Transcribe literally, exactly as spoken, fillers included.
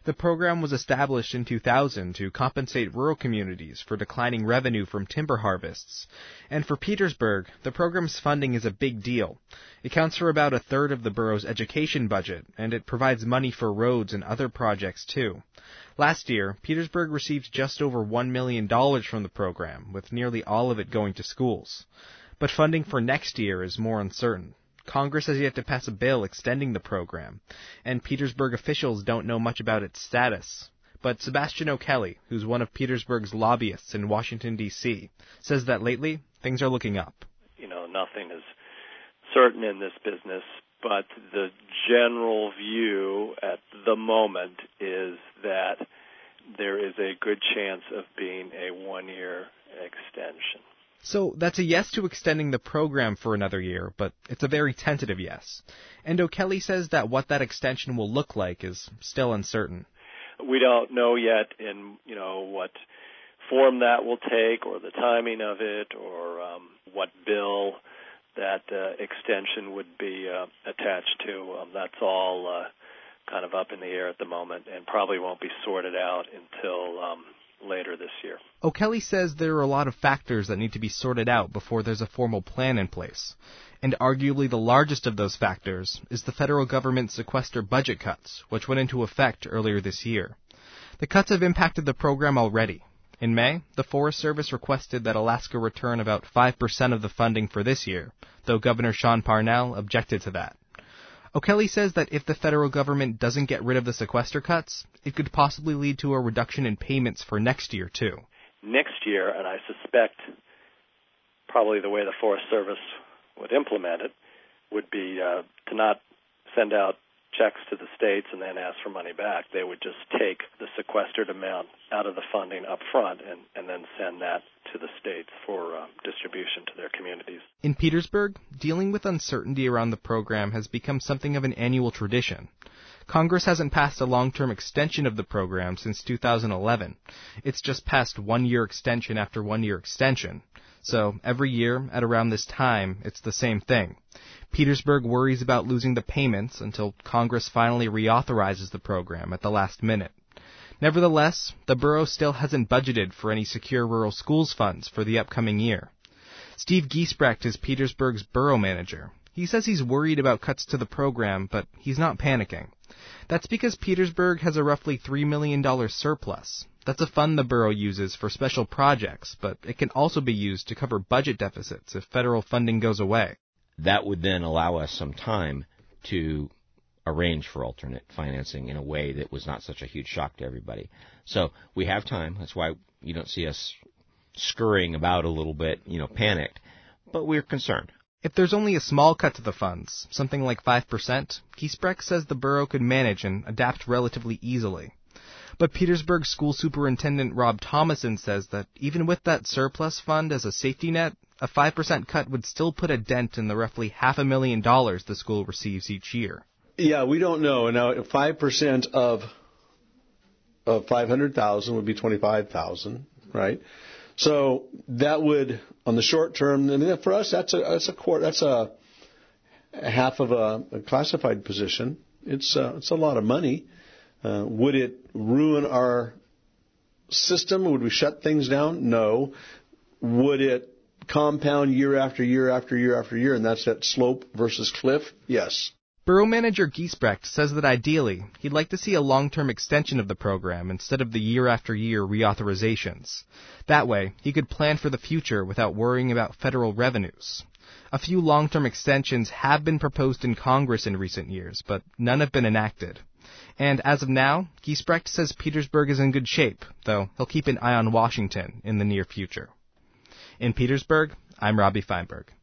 The program was established in two thousand to compensate rural communities for declining revenue from timber harvests. And for Petersburg, the program's funding is a big deal. It counts for about a third of the borough's education budget, and it provides money for roads and other projects too. Last year, Petersburg received just over one million dollars from the program, with nearly all of it going to schools. But funding for next year is more uncertain. Congress has yet to pass a bill extending the program, and Petersburg officials don't know much about its status. But Sebastian O'Kelly, who's one of Petersburg's lobbyists in Washington, D C, says that lately, things are looking up. You know, nothing is certain in this business, but the general view at the moment is that there is a good chance of being a one-year extension. So that's a yes to extending the program for another year, but it's a very tentative yes. And O'Kelly says that what that extension will look like is still uncertain. We don't know yet in, you know, what form that will take or the timing of it or um, what bill that uh, extension would be uh, attached to. Um, that's all uh, kind of up in the air at the moment and probably won't be sorted out until um, later this year. O'Kelly says there are a lot of factors that need to be sorted out before there's a formal plan in place. And arguably the largest of those factors is the federal government's sequester budget cuts, which went into effect earlier this year. The cuts have impacted the program already. In May, the Forest Service requested that Alaska return about five percent of the funding for this year, though Governor Sean Parnell objected to that. O'Kelly says that if the federal government doesn't get rid of the sequester cuts, it could possibly lead to a reduction in payments for next year, too. Next year, and I suspect probably the way the Forest Service would implement it, would be uh, to not send out checks to the states and then ask for money back. They would just take the sequestered amount out of the funding up front and, and then send that to the states for um, distribution to their communities. In Petersburg, dealing with uncertainty around the program has become something of an annual tradition. Congress hasn't passed a long-term extension of the program since two thousand eleven. It's just passed one-year extension after one-year extension. So every year, at around this time, it's the same thing. Petersburg worries about losing the payments until Congress finally reauthorizes the program at the last minute. Nevertheless, the borough still hasn't budgeted for any secure rural schools funds for the upcoming year. Steve Giesbrecht is Petersburg's borough manager. He says he's worried about cuts to the program, but he's not panicking. That's because Petersburg has a roughly three million dollars surplus. That's a fund the borough uses for special projects, but it can also be used to cover budget deficits if federal funding goes away. That would then allow us some time to arrange for alternate financing in a way that was not such a huge shock to everybody. So we have time. That's why you don't see us scurrying about a little bit, you know, panicked. But we're concerned. If there's only a small cut to the funds, something like five percent, Giesbrecht says the borough could manage and adapt relatively easily. But Petersburg School Superintendent Rob Thomason says that even with that surplus fund as a safety net, a five percent cut would still put a dent in the roughly half a million dollars the school receives each year. Yeah, we don't know. Now, five percent of of five hundred thousand would be twenty-five thousand, right? So that would, on the short term, I mean, for us, that's a that's a quarter, that's a, a half of a, a classified position. It's uh, it's a lot of money. Uh, would it ruin our system? Would we shut things down? No. Would it compound year after year after year after year, and that's that slope versus cliff? Yes. Borough Manager Giesbrecht says that ideally, he'd like to see a long-term extension of the program instead of the year-after-year reauthorizations. That way, he could plan for the future without worrying about federal revenues. A few long-term extensions have been proposed in Congress in recent years, but none have been enacted. And as of now, Giesbrecht says Petersburg is in good shape, though he'll keep an eye on Washington in the near future. In Petersburg, I'm Robbie Feinberg.